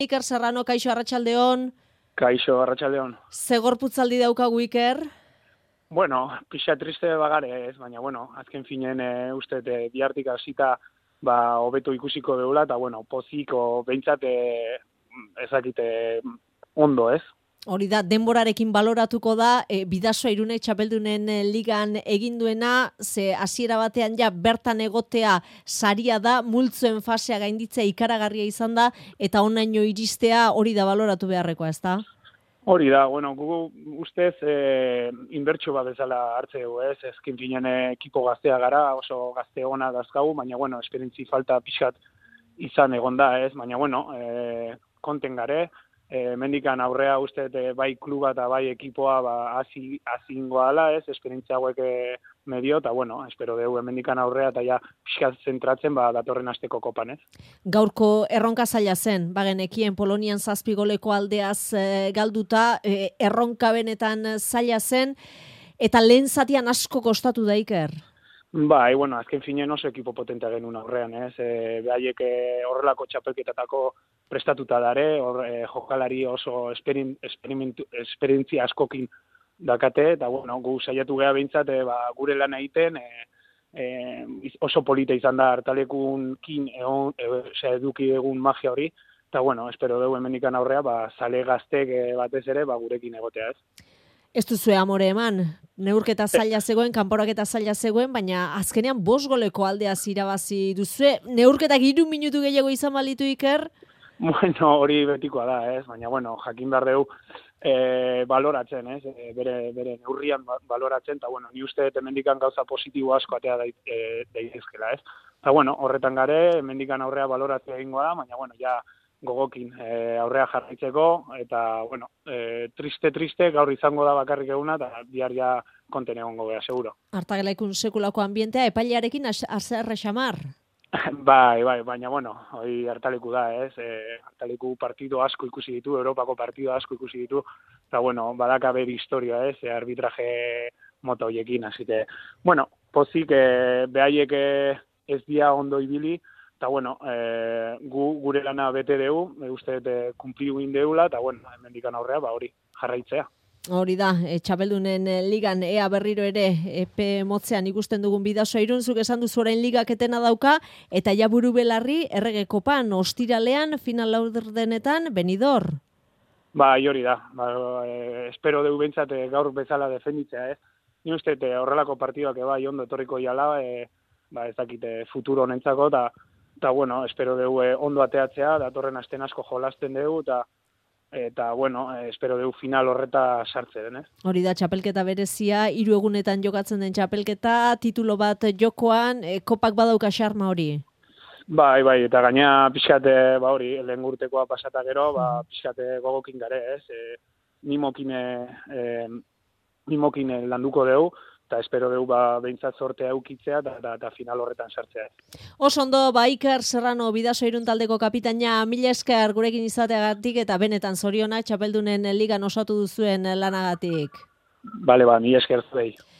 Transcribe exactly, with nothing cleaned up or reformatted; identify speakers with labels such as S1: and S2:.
S1: Iker Serrano, kaixo arratsaldeon.
S2: Kaixo arratsaldeon.
S1: Ze gorputzaldi daukagu Iker?
S2: Bueno, pixa triste bagare ez, baina bueno, azken finen e, uste e, bihartik hasita ba hobeto ikusiko deula eta bueno, poziko behintzat e, ezakite ondo, ez?
S1: Hori da, denborarekin baloratuko da, e, Bidasoa Irune txapeldunen ligan egin duena, ze hasiera batean ja bertan egotea saria da, multzoen fasea gainditzea ikaragarria izan da, eta honaino iristea hori da baloratu beharrekoa, ezta?
S2: Hori da, bueno, gu ustez e, inbertsio bat bezala hartze dugu, ez? Ezkin finen ekipo gaztea gara, oso gazte ona dazkagu, baina bueno, esperientzi falta pixat izan egon da, ez? Baina bueno, e, konten gare, E, mendikan aurrea uste e, bai kluba eta bai ekipoa ba, hasi hazingoa dela, ez, esperientzia hauek e, medio, eta bueno, espero dugu mendikan aurrea eta ja pixkat zentratzen ba, datorren asteko kopan, ez.
S1: Gaurko erronka zaila zen, bagenekien Polonian zazpi goleko aldeaz e, galduta, e, erronka benetan zaila zen, eta lehen zatian asko kostatu da Iker.
S2: Bai, bueno, azken finen oso ekipo potentea genuen aurrean, ez, e, behaiek e, horrelako txapelketatako prestatuta dare, hor, e, jokalari oso esperientzia askokin dakate, eta bueno, gu saiatu geha behintzat, e, ba, gure lan egiten, e, e, oso polita izan da hartalekun kin egon, e, eduki egun magia hori, eta bueno, espero dugu hemendikan aurrea, ba, zale gaztek e, batez ere, ba, gurekin egotea, ez.
S1: Ez duzue amore eman, neurketa zaila zegoen, kanporaketa zaila zegoen, baina azkenean bost goleko aldeaz irabazi duzue. Neurketak hiru minutu gehiago izan balitu Iker?
S2: Bueno, hori betikoa da, ez? Baina, bueno, jakin behar dugu e, baloratzen, ez? E, bere, bere neurrian baloratzen, eta, bueno, ni uste hemendikan gauza positibo asko atea daitezkela, ez? Eta, bueno, horretan gare, hemendikan aurrea baloratzea egingo da, baina, bueno, ja gogokin e, aurrea jarraitzeko, eta, bueno, e, triste-triste gaur izango da bakarrik eguna, eta bihar ja konten egongo gea, seguro.
S1: Artagelaikun sekulako ambientea, epailearekin azerre xamar?
S2: Bai, bai, baina, bueno, hori hartaleku da, ez? E, hartaleku partido asko ikusi ditu, Europako partido asko ikusi ditu, eta, bueno, badaka beri historia, ez? E, arbitraje mota horiekin, asite, bueno, pozik, e, behaiek ez dia ondo ibili, eta, bueno, e, gu, gure lana bete dugu, e, uste e, kumpliu indeula, eta, bueno, hemendikan aurrea, ba, hori, jarraitzea.
S1: Hori da, e, txapeldunen ligan ea berriro ere epe motzean ikusten dugun Bidasoa Irun, zuk esan duzu orain ligak etena dauka, eta ja buru belarri errege kopan, ostiralean, final laurdenetan, Benidorm.
S2: Ba, hori da, ba, e, espero dugu bentsat e, gaur bezala defenditzea, ez? Ni uste e, horrelako partiduak eba, ondo etorriko jala, e, ba, ez dakite futuro honentzako, eta Eta, bueno, espero dugu eh, ondo ateatzea, datorren asten asko jolasten dugu, eta, eta bueno, eh, espero dugu final horreta sartzen, ez?
S1: Hori da, txapelketa berezia, hiru egunetan jokatzen den txapelketa, titulo bat jokoan, eh, kopak badauka xarma hori?
S2: Bai, bai, eta gaina pixkate, ba hori, lehen urtekoa pasata gero, ba, pixkate gogokin gare, ez? E, nimokin, e, nimokin landuko dugu, eta espero dugu ba, behintzat sortea eukitzea eta final horretan sartzea.
S1: Oso ondo, ba, Iker Serrano, Bidasoa Irun taldeko kapitaina, mila esker gurekin izateagatik eta benetan zorionak txapeldunen ligan osatu duzuen lanagatik.
S2: Bale, ba, mila esker zuei.